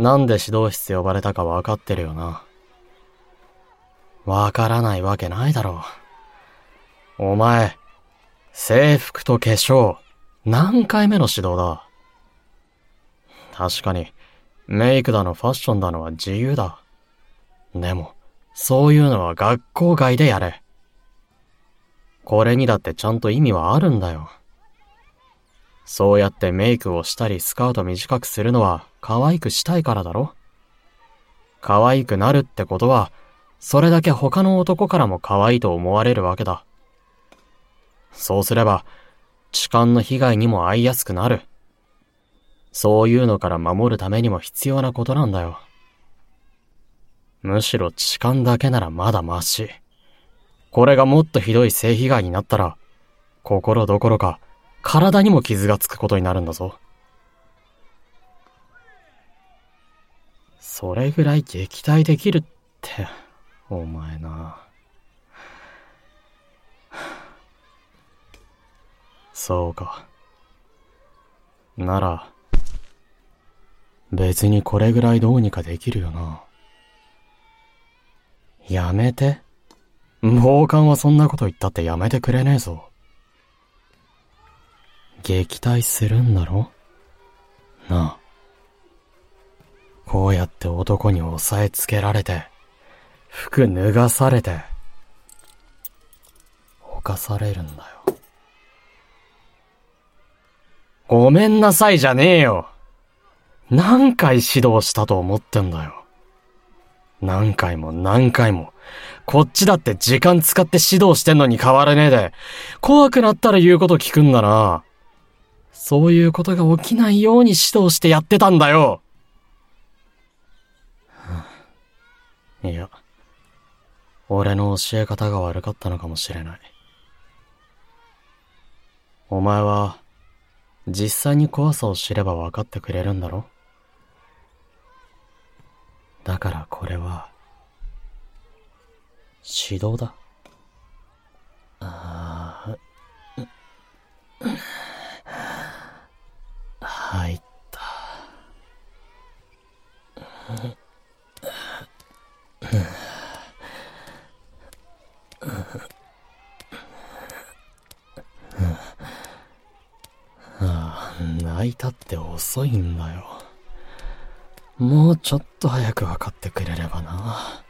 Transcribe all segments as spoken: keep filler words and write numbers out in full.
なんで指導室呼ばれたかわかってるよな。わからないわけないだろう。お前、制服と化粧、何回目の指導だ。確かに、メイクだのファッションだのは自由だ。でも、そういうのは学校外でやれ。これにだってちゃんと意味はあるんだよ。そうやってメイクをしたりスカート短くするのは可愛くしたいからだろ。可愛くなるってことは、それだけ他の男からも可愛いと思われるわけだ。そうすれば、痴漢の被害にも遭いやすくなる。そういうのから守るためにも必要なことなんだよ。むしろ痴漢だけならまだマシ。これがもっとひどい性被害になったら、心どころか体にも傷がつくことになるんだぞ。それぐらい撃退できるって、お前な。そうか。なら、別にこれぐらいどうにかできるよな。やめて。暴漢はそんなこと言ったってやめてくれねえぞ。撃退するんだろなあ。こうやって男に押さえつけられて、服脱がされて、犯されるんだよ。ごめんなさいじゃねえよ。何回指導したと思ってんだよ。何回も何回も、こっちだって時間使って指導してんのに変わらねえで、怖くなったら言うこと聞くんだな。そういうことが起きないように指導してやってたんだよ。いや、俺の教え方が悪かったのかもしれない。お前は、実際に怖さを知れば分かってくれるんだろ？だからこれは、指導だ。ああ、入った。ああ、泣いたって遅いんだよ。もうちょっと早く分かってくれればな。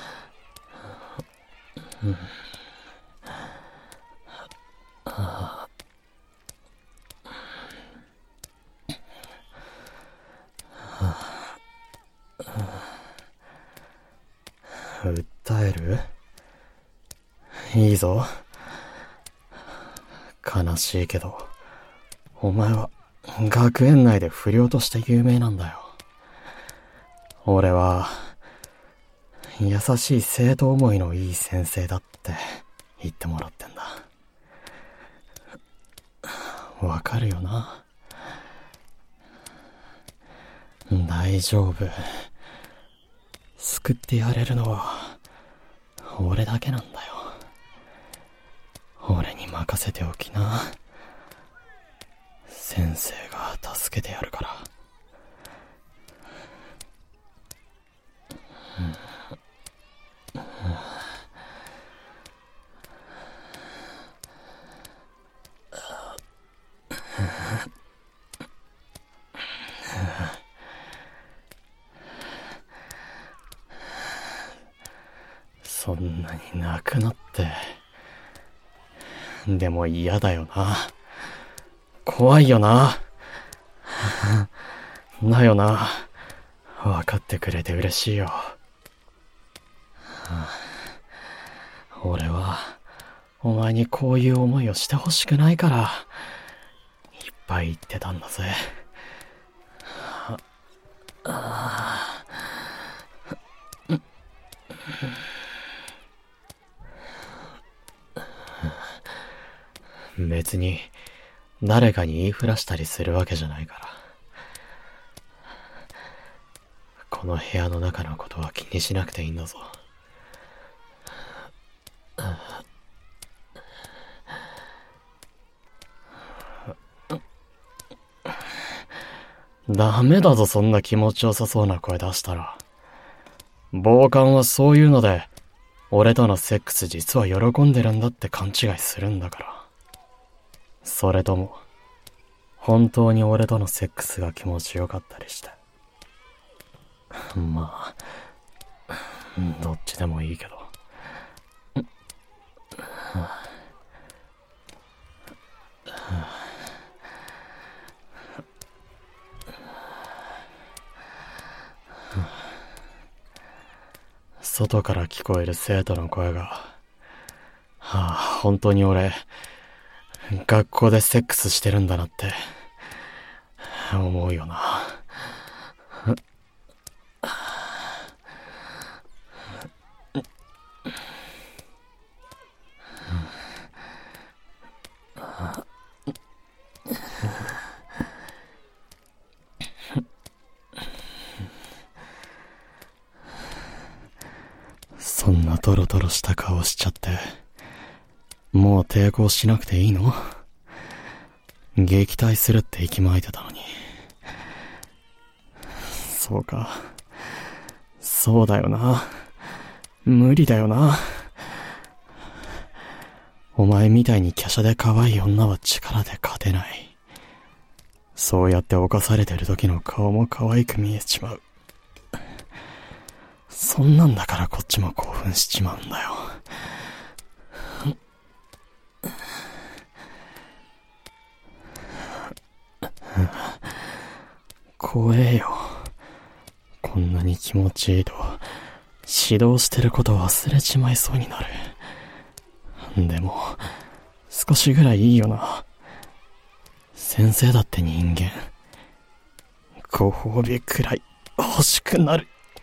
うん、あ訴える？いいぞ。悲しいけど、お前は学園内で不良として有名なんだよ。俺は、優しい生徒思いのいい先生だって言ってもらってんだ。わかるよな。大丈夫。救ってやれるのは、俺だけなんだよ。俺に任せておきな。先生が助けてやるから。そんなに泣くなって。でも嫌だよな。怖いよな。だよな。分かってくれて嬉しいよ。俺は、お前にこういう思いをしてほしくないから、いっぱい言ってたんだぜ。別に、誰かに言いふらしたりするわけじゃないから。この部屋の中のことは気にしなくていいんだぞ。 ダメだぞ、そんな気持ちよさそうな声出したら。暴漢はそういうので、俺とのセックス実は喜んでるんだって勘違いするんだから。それとも、本当に俺とのセックスが気持ちよかったりして。まあ、どっちでもいいけど。外から聞こえる生徒の声が、はあ、本当に俺、学校でセックスしてるんだなって、思うよな。そんなトロトロした顔しちゃって、もう抵抗しなくていいの？撃退するって息巻いてたのに。そうか。そうだよな。無理だよな。お前みたいに華奢で可愛い女は力で勝てない。そうやって犯されてる時の顔も可愛く見えちまう。そんなんだからこっちも興奮しちまうんだよ。怖えよ。こんなに気持ちいいと指導してること忘れちまいそうになる。でも少しぐらいいいよな。先生だって人間。ご褒美くらい欲しくなる。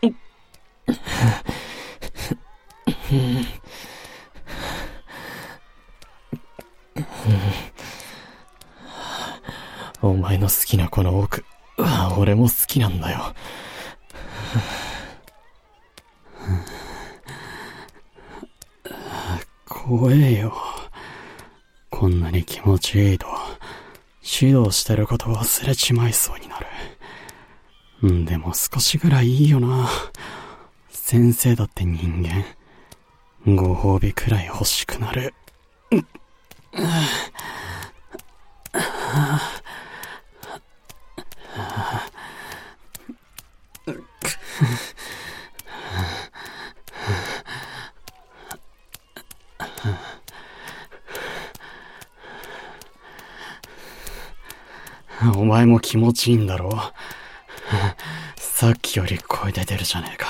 お前の好きなこの奥、俺も好きなんだよ。怖えよ。こんなに気持ちいいと指導してること忘れちまいそうになる。んでも少しぐらいいいよな。先生だって人間。ご褒美くらい欲しくなる。お前も気持ちいいんだろう。さっきより声出てるじゃねえか。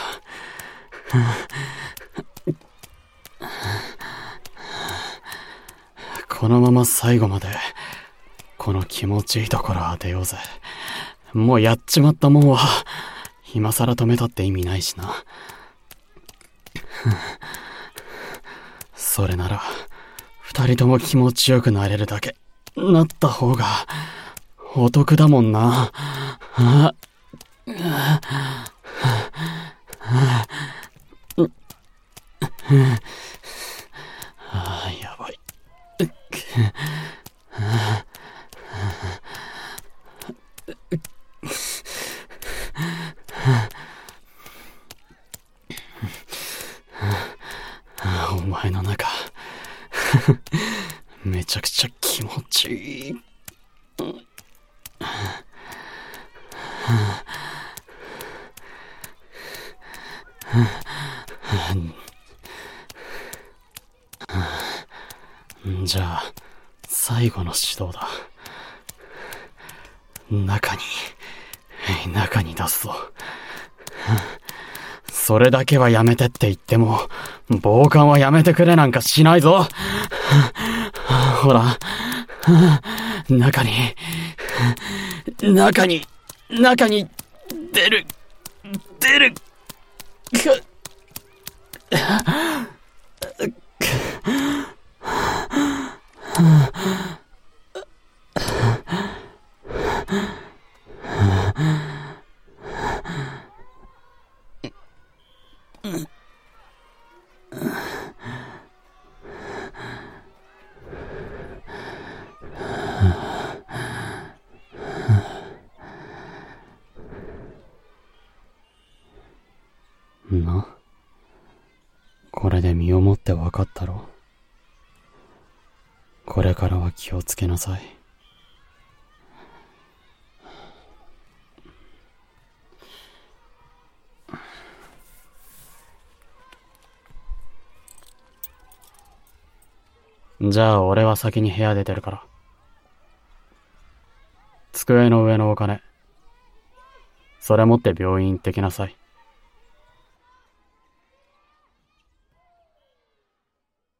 このまま最後までこの気持ちいいところ当てようぜ。もうやっちまったもんは今更止めたって意味ないしな。それなら二人とも気持ちよくなれるだけなった方がお得だもんな。ああ、やばい。お前の中めちゃくちゃ気持ちいい。じゃあ最後の指導だ。中に中に出すぞ。それだけはやめてって言っても暴漢はやめてくれなんかしないぞ。ほら中に中に中に出る出るな。これで身をもって分かったろ。これからは気をつけなさい。じゃあ俺は先に部屋出てるから。机の上のお金、それ持って病院行ってきなさい。